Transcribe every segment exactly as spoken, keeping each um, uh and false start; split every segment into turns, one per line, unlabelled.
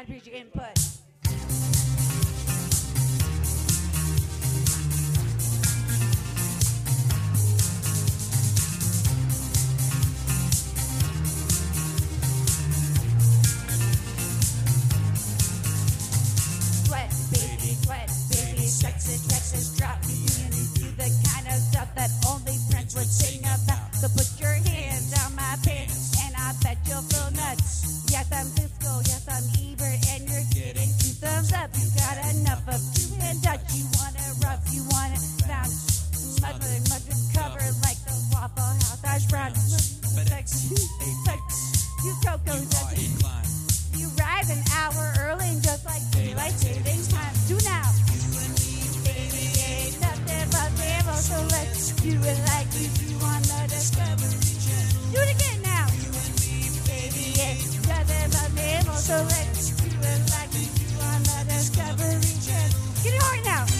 appreciate your input. Sweat, baby, sweat, baby, Texas, Texas, drop me into the kind of stuff that only Prince would sing about. So put your hands down my pants, and I bet you'll feel nuts. Yes, I'm Cisco, yes, I'm Ebert, and you're getting two thumbs up. You got enough of two-hand Dutch. You want it rough, you want it bounce. Much, much cover like the Waffle House. Hash brown, sexy, sexy. You Coco, you rise an hour early, and just like daylight savings time. Do now. You and me, baby, ain't nothing but demo, so let's do it like we do on the Discovery Channel. Do it again now. You and me, baby, ain't nothing but demo, so let's do it like we do on the Discovery Channel. Get it hard now.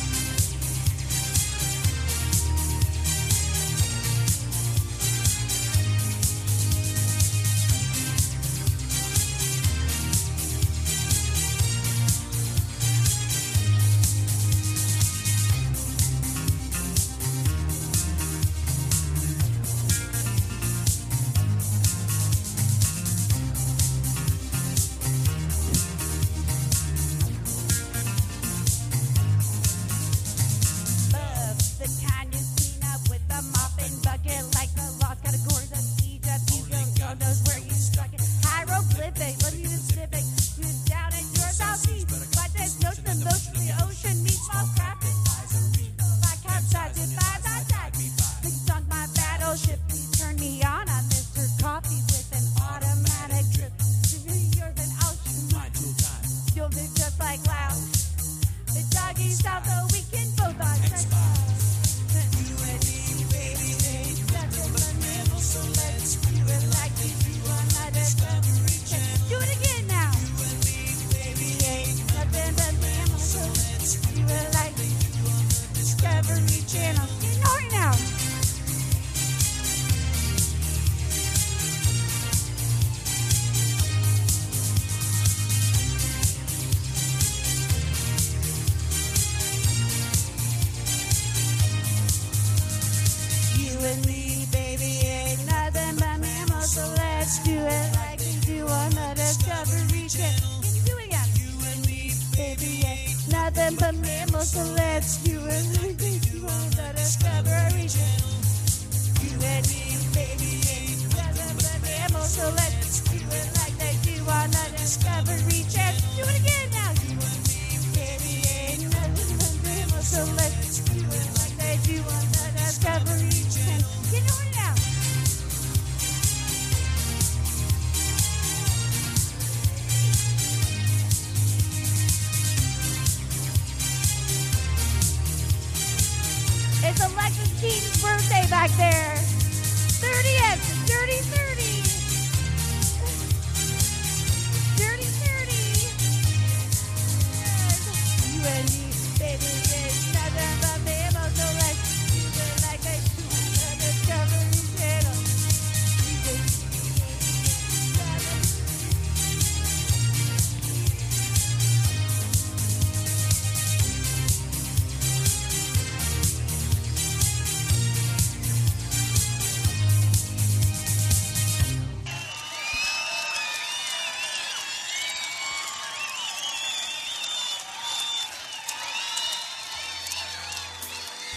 Dirty thirty. You and